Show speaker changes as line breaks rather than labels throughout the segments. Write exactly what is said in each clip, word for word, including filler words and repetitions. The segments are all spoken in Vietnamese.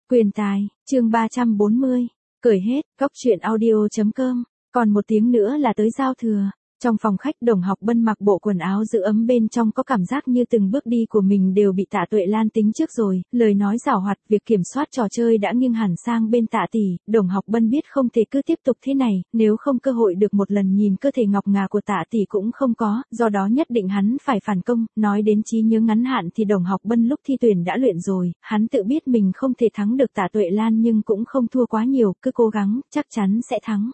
Quyền tài, chương ba trăm bốn mươi. Cởi hết, góc truyện audio chấm com. Còn một tiếng nữa là tới giao thừa. Trong phòng khách Đồng Học Bân mặc bộ quần áo giữ ấm bên trong có cảm giác như từng bước đi của mình đều bị Tạ Tuệ Lan tính trước rồi, lời nói giảo hoạt, việc kiểm soát trò chơi đã nghiêng hẳn sang bên Tạ tỷ. Đồng Học Bân biết không thể cứ tiếp tục thế này, nếu không cơ hội được một lần nhìn cơ thể ngọc ngà của Tạ tỷ cũng không có, do đó nhất định hắn phải phản công. Nói đến trí nhớ ngắn hạn thì Đồng Học Bân lúc thi tuyển đã luyện rồi, hắn tự biết mình không thể thắng được Tạ Tuệ Lan nhưng cũng không thua quá nhiều, cứ cố gắng, chắc chắn sẽ thắng.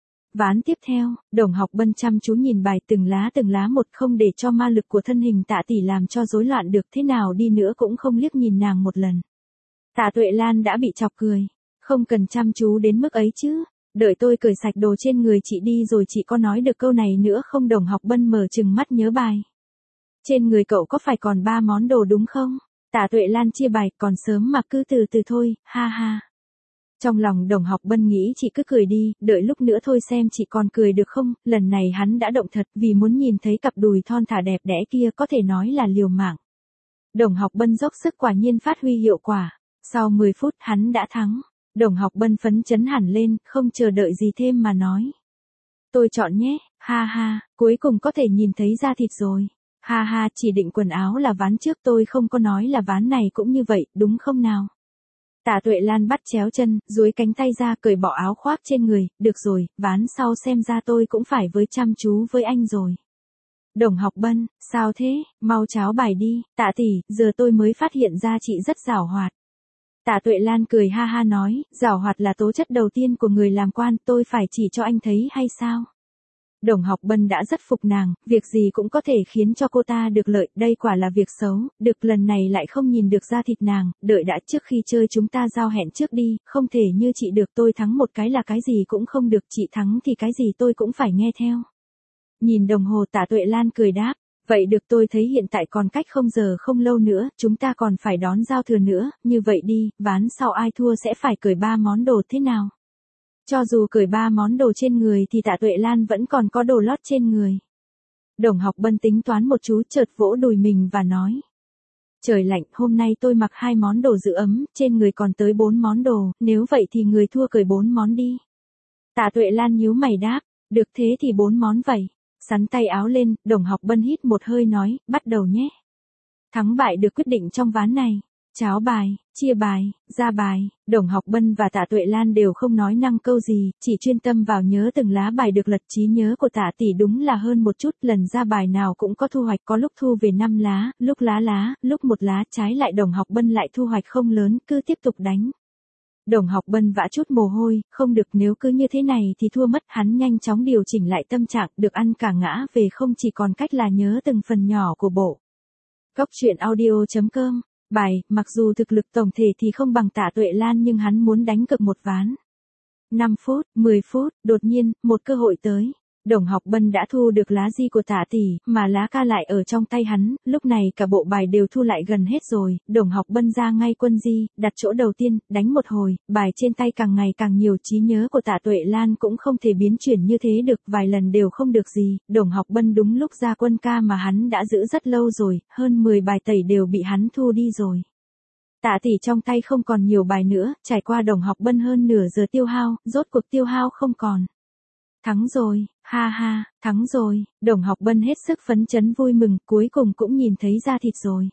Ván tiếp theo, Đồng Học Bân chăm chú nhìn bài từng lá từng lá một, không để cho ma lực của thân hình Tạ tỷ làm cho rối loạn được, thế nào đi nữa cũng không liếc nhìn nàng một lần. Tạ Tuệ Lan đã bị chọc cười. Không cần chăm chú đến mức ấy chứ. Đợi tôi cởi sạch đồ trên người chị đi rồi chị có nói được câu này nữa không? Đồng Học Bân mở trừng mắt nhớ bài. Trên người cậu có phải còn ba món đồ đúng không? Tạ Tuệ Lan chia bài, còn sớm mà cứ từ từ thôi, ha ha. Trong lòng Đồng Học Bân nghĩ chị cứ cười đi, đợi lúc nữa thôi xem chị còn cười được không. Lần này hắn đã động thật, vì muốn nhìn thấy cặp đùi thon thả đẹp đẽ kia, có thể nói là liều mạng. Đồng Học Bân dốc sức, quả nhiên phát huy hiệu quả. Sau mười phút hắn đã thắng. Đồng Học Bân phấn chấn hẳn lên, không chờ đợi gì thêm mà nói. Tôi chọn nhé, ha ha, cuối cùng có thể nhìn thấy da thịt rồi. Ha ha, chỉ định quần áo là ván trước tôi không có nói là ván này cũng như vậy, đúng không nào? Tạ Tuệ Lan bắt chéo chân, duỗi cánh tay ra, cởi bỏ áo khoác trên người. Được rồi, ván sau xem ra tôi cũng phải với chăm chú với anh rồi. Đồng Học Bân, sao thế, mau cháo bài đi. Tạ tỷ, giờ tôi mới phát hiện ra chị rất giảo hoạt. Tạ Tuệ Lan cười ha ha nói, giảo hoạt là tố chất đầu tiên của người làm quan, tôi phải chỉ cho anh thấy hay sao? Đồng Học Bân đã rất phục nàng, việc gì cũng có thể khiến cho cô ta được lợi, đây quả là việc xấu, được lần này lại không nhìn được da thịt nàng, đợi đã, trước khi chơi chúng ta giao hẹn trước đi, không thể như chị được, tôi thắng một cái là cái gì cũng không được, chị thắng thì cái gì tôi cũng phải nghe theo. Nhìn đồng hồ, Tạ Tuệ Lan cười đáp, vậy được, tôi thấy hiện tại còn cách không giờ không lâu nữa, chúng ta còn phải đón giao thừa nữa, như vậy đi, ván sau ai thua sẽ phải cởi ba món đồ, thế nào? Cho dù cởi ba món đồ trên người thì Tạ Tuệ Lan vẫn còn có đồ lót trên người. Đồng Học Bân tính toán một chú, chợt vỗ đùi mình và nói. Trời lạnh, hôm nay tôi mặc hai món đồ giữ ấm, trên người còn tới bốn món đồ, nếu vậy thì người thua cởi bốn món đi. Tạ Tuệ Lan nhíu mày đáp, được thế thì bốn món vậy. Sắn tay áo lên, Đồng Học Bân hít một hơi nói, bắt đầu nhé. Thắng bại được quyết định trong ván này. Cháo bài, chia bài, ra bài. Đồng Học Bân và Tạ Tuệ Lan đều không nói năng câu gì, chỉ chuyên tâm vào nhớ từng lá bài được lật. Trí nhớ của Tạ tỷ đúng là hơn một chút, lần ra bài nào cũng có thu hoạch, có lúc thu về năm lá, lúc lá lá, lúc một lá, trái lại Đồng Học Bân lại thu hoạch không lớn, cứ tiếp tục đánh. Đồng Học Bân vã chút mồ hôi, không được, nếu cứ như thế này thì thua mất. Hắn nhanh chóng điều chỉnh lại tâm trạng, được ăn cả ngã về không, chỉ còn cách là nhớ từng phần nhỏ của bộ. Góc truyện audio chấm com. Bài, mặc dù thực lực tổng thể thì không bằng Tạ Tuệ Lan nhưng hắn muốn đánh cược một ván. năm phút, mười phút, đột nhiên, một cơ hội tới. Đồng Học Bân đã thu được lá di của Tạ tỷ, mà lá ca lại ở trong tay hắn, lúc này cả bộ bài đều thu lại gần hết rồi. Đồng Học Bân ra ngay quân di, đặt chỗ đầu tiên, đánh một hồi, bài trên tay càng ngày càng nhiều, trí nhớ của Tạ Tuệ Lan cũng không thể biến chuyển như thế được, vài lần đều không được gì. Đồng Học Bân đúng lúc ra quân ca mà hắn đã giữ rất lâu rồi, hơn mười bài tẩy đều bị hắn thu đi rồi. Tạ tỷ trong tay không còn nhiều bài nữa, trải qua Đồng Học Bân hơn nửa giờ tiêu hao, rốt cuộc tiêu hao không còn. Thắng rồi, ha ha, thắng rồi. Đồng Học Bân hết sức phấn chấn vui mừng, cuối cùng cũng nhìn thấy da thịt rồi.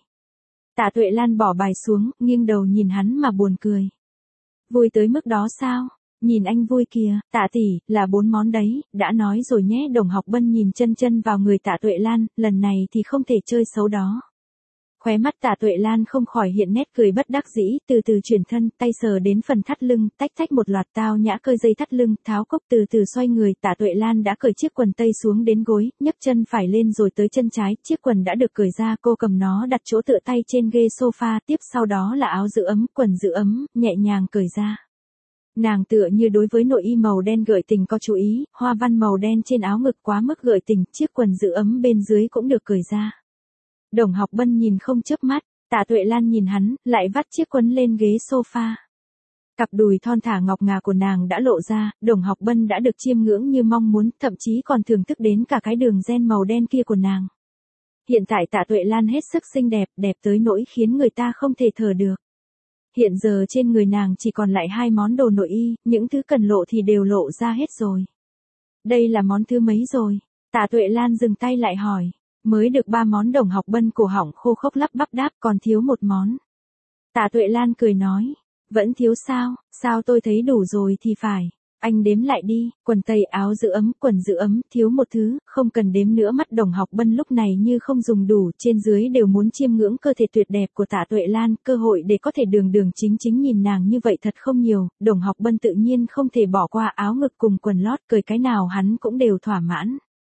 Tạ Tuệ Lan bỏ bài xuống, nghiêng đầu nhìn hắn mà buồn cười. Vui tới mức đó sao? Nhìn anh vui kìa. Tạ tỷ, là bốn món đấy, đã nói rồi nhé. Đồng Học Bân nhìn chân chân vào người Tạ Tuệ Lan, lần này thì không thể chơi xấu đó. Khóe mắt Tạ Tuệ Lan không khỏi hiện nét cười bất đắc dĩ, từ từ chuyển thân, tay sờ đến phần thắt lưng, tách tách một loạt tao nhã cơi dây thắt lưng, tháo cốc, từ từ xoay người. Tạ Tuệ Lan đã cởi chiếc quần tây xuống đến gối, nhấc chân phải lên rồi tới chân trái, chiếc quần đã được cởi ra, cô cầm nó đặt chỗ tựa tay trên ghế sofa, tiếp sau đó là áo giữ ấm, quần giữ ấm, nhẹ nhàng cởi ra. Nàng tựa như đối với nội y màu đen gợi tình có chú ý, hoa văn màu đen trên áo ngực quá mức gợi tình, chiếc quần giữ ấm bên dưới cũng được cởi ra. Đồng Học Bân nhìn không chớp mắt, Tạ Tuệ Lan nhìn hắn, lại vắt chiếc quần lên ghế sofa. Cặp đùi thon thả ngọc ngà của nàng đã lộ ra, Đồng Học Bân đã được chiêm ngưỡng như mong muốn, thậm chí còn thưởng thức đến cả cái đường ren màu đen kia của nàng. Hiện tại Tạ Tuệ Lan hết sức xinh đẹp, đẹp tới nỗi khiến người ta không thể thở được. Hiện giờ trên người nàng chỉ còn lại hai món đồ nội y, những thứ cần lộ thì đều lộ ra hết rồi. Đây là món thứ mấy rồi? Tạ Tuệ Lan dừng tay lại hỏi. Mới được ba món. Đồng Học Bân cổ họng khô khốc lắp bắp đáp, còn thiếu một món. Tạ Tuệ Lan cười nói. Vẫn thiếu sao? Sao tôi thấy đủ rồi thì phải. Anh đếm lại đi, quần tây áo giữ ấm, quần giữ ấm, thiếu một thứ, không cần đếm nữa. Mắt Đồng Học Bân lúc này như không dùng đủ, trên dưới đều muốn chiêm ngưỡng cơ thể tuyệt đẹp của Tạ Tuệ Lan, cơ hội để có thể đường đường chính chính nhìn nàng như vậy thật không nhiều. Đồng Học Bân tự nhiên không thể bỏ qua áo ngực cùng quần lót, cười cái nào hắn cũng đều thỏa mãn.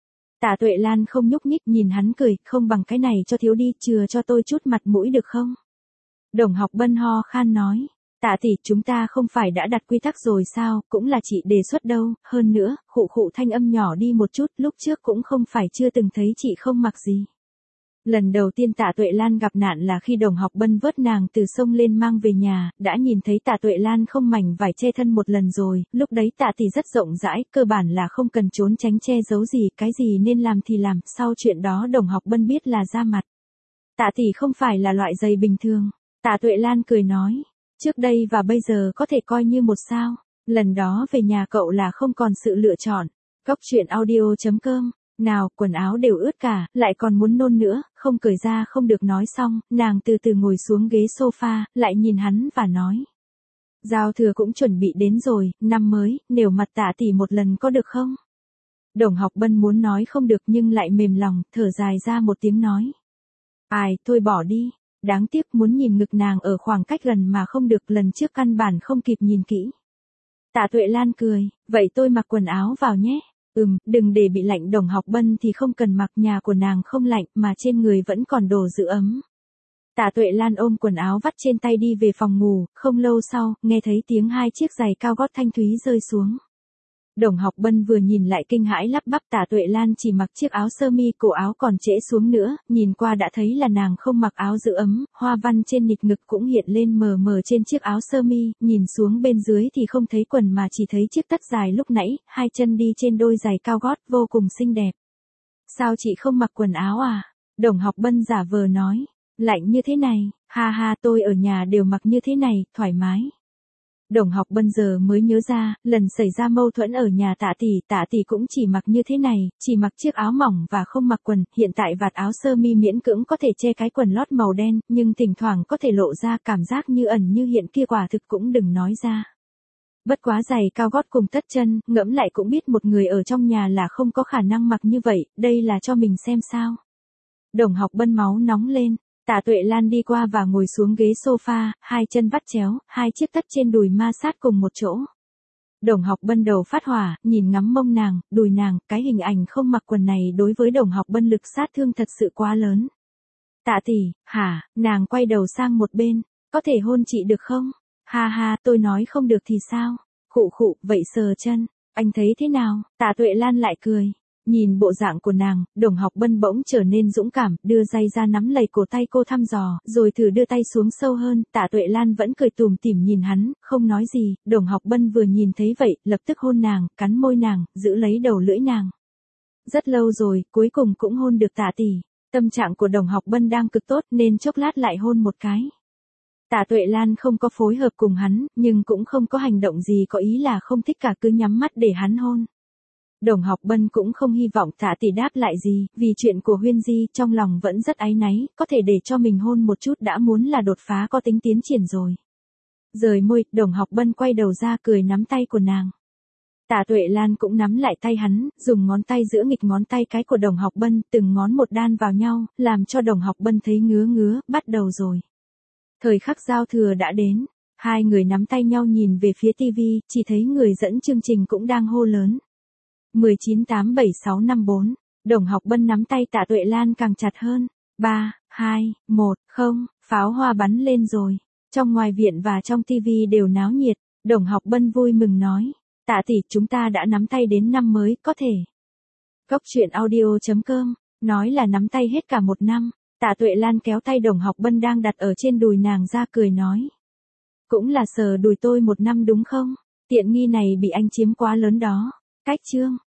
Tạ Tuệ Lan không nhúc nhích, nhìn hắn cười, không bằng cái này cho thiếu đi, chừa cho tôi chút mặt mũi được không? Đồng Học Bân ho khan nói. Tạ tỷ, chúng ta không phải đã đặt quy tắc rồi sao, cũng là chị đề xuất đâu, hơn nữa, khụ khụ thanh âm nhỏ đi một chút, lúc trước cũng không phải chưa từng thấy chị không mặc gì. Lần đầu tiên Tạ Tuệ Lan gặp nạn là khi Đồng Học Bân vớt nàng từ sông lên mang về nhà, đã nhìn thấy Tạ Tuệ Lan không mảnh vải che thân một lần rồi, lúc đấy Tạ tỷ rất rộng rãi, cơ bản là không cần trốn tránh che giấu gì, cái gì nên làm thì làm, sau chuyện đó Đồng Học Bân biết là ra mặt. Tạ tỷ không phải là loại giày bình thường. Tạ Tuệ Lan cười nói. Trước đây và bây giờ có thể coi như một sao. Lần đó về nhà cậu là không còn sự lựa chọn. Cốc truyện audio chấm com. Nào, quần áo đều ướt cả, lại còn muốn nôn nữa, không cởi ra không được. Nói xong, nàng từ từ ngồi xuống ghế sofa, lại nhìn hắn và nói. Giao thừa cũng chuẩn bị đến rồi, năm mới, nể mặt Tạ tỷ một lần có được không? Đồng Học Bân muốn nói không được nhưng lại mềm lòng, thở dài ra một tiếng nói. Ai, thôi bỏ đi. Đáng tiếc muốn nhìn ngực nàng ở khoảng cách gần mà không được, lần trước căn bản không kịp nhìn kỹ. Tạ Tuệ Lan cười, vậy tôi mặc quần áo vào nhé. Ừm, đừng để bị lạnh. Đồng Học Bân thì không cần mặc, nhà của nàng không lạnh mà trên người vẫn còn đồ giữ ấm. Tạ Tuệ Lan ôm quần áo vắt trên tay đi về phòng ngủ, không lâu sau, nghe thấy tiếng hai chiếc giày cao gót thanh thúy rơi xuống. Đồng Học Bân vừa nhìn lại kinh hãi lắp bắp. Tạ Tuệ Lan chỉ mặc chiếc áo sơ mi, cổ áo còn trễ xuống nữa, nhìn qua đã thấy là nàng không mặc áo giữ ấm, hoa văn trên nịt ngực cũng hiện lên mờ mờ trên chiếc áo sơ mi, nhìn xuống bên dưới thì không thấy quần mà chỉ thấy chiếc tất dài lúc nãy, hai chân đi trên đôi giày cao gót vô cùng xinh đẹp. Sao chị không mặc quần áo à? Đồng Học Bân giả vờ nói, lạnh như thế này, ha ha, tôi ở nhà đều mặc như thế này, thoải mái. Đồng Học Bân giờ mới nhớ ra, lần xảy ra mâu thuẫn ở nhà Tạ tỷ, Tạ tỷ cũng chỉ mặc như thế này, chỉ mặc chiếc áo mỏng và không mặc quần, hiện tại vạt áo sơ mi miễn cưỡng có thể che cái quần lót màu đen, nhưng thỉnh thoảng có thể lộ ra, cảm giác như ẩn như hiện kia quả thực cũng đừng nói ra. Bất quá giày cao gót cùng tất chân, ngẫm lại cũng biết một người ở trong nhà là không có khả năng mặc như vậy, đây là cho mình xem sao. Đồng Học Bân máu nóng lên. Tạ Tuệ Lan đi qua và ngồi xuống ghế sofa, hai chân vắt chéo, hai chiếc tất trên đùi ma sát cùng một chỗ. Đồng Học Bân đầu phát hỏa, nhìn ngắm mông nàng, đùi nàng, cái hình ảnh không mặc quần này đối với Đồng Học Bân lực sát thương thật sự quá lớn. Tạ tỷ, hả? Nàng quay đầu sang một bên, có thể hôn chị được không? Ha ha, tôi nói không được thì sao? Khụ khụ, vậy sờ chân, anh thấy thế nào? Tạ Tuệ Lan lại cười. Nhìn bộ dạng của nàng, Đồng Học Bân bỗng trở nên dũng cảm, đưa tay ra nắm lấy cổ tay cô thăm dò, rồi thử đưa tay xuống sâu hơn. Tạ Tuệ Lan vẫn cười tủm tỉm nhìn hắn, không nói gì. Đồng Học Bân vừa nhìn thấy vậy, lập tức hôn nàng, cắn môi nàng, giữ lấy đầu lưỡi nàng. Rất lâu rồi, cuối cùng cũng hôn được Tạ tỷ. Tâm trạng của Đồng Học Bân đang cực tốt nên chốc lát lại hôn một cái. Tạ Tuệ Lan không có phối hợp cùng hắn, nhưng cũng không có hành động gì có ý là không thích cả, cứ nhắm mắt để hắn hôn. Đồng Học Bân cũng không hy vọng Tạ tỷ đáp lại gì, vì chuyện của Huyên Di, trong lòng vẫn rất áy náy, có thể để cho mình hôn một chút đã muốn là đột phá có tính tiến triển rồi. Rời môi, Đồng Học Bân quay đầu ra cười nắm tay của nàng. Tạ Tuệ Lan cũng nắm lại tay hắn, dùng ngón tay giữa nghịch ngón tay cái của Đồng Học Bân, từng ngón một đan vào nhau, làm cho Đồng Học Bân thấy ngứa ngứa, bắt đầu rồi. Thời khắc giao thừa đã đến, hai người nắm tay nhau nhìn về phía tivi, chỉ thấy người dẫn chương trình cũng đang hô lớn. mười chín tám bảy sáu năm bốn. Đồng Học Bân nắm tay Tạ Tuệ Lan càng chặt hơn. ba, hai, một, không, pháo hoa bắn lên rồi. Trong ngoài viện và trong tivi đều náo nhiệt. Đồng Học Bân vui mừng nói. Tạ tỷ, chúng ta đã nắm tay đến năm mới, có thể. Cốc truyện audio chấm com. Nói là nắm tay hết cả một năm. Tạ Tuệ Lan kéo tay Đồng Học Bân đang đặt ở trên đùi nàng ra cười nói. Cũng là sờ đùi tôi một năm đúng không? Tiện nghi này bị anh chiếm quá lớn đó. Cách chương.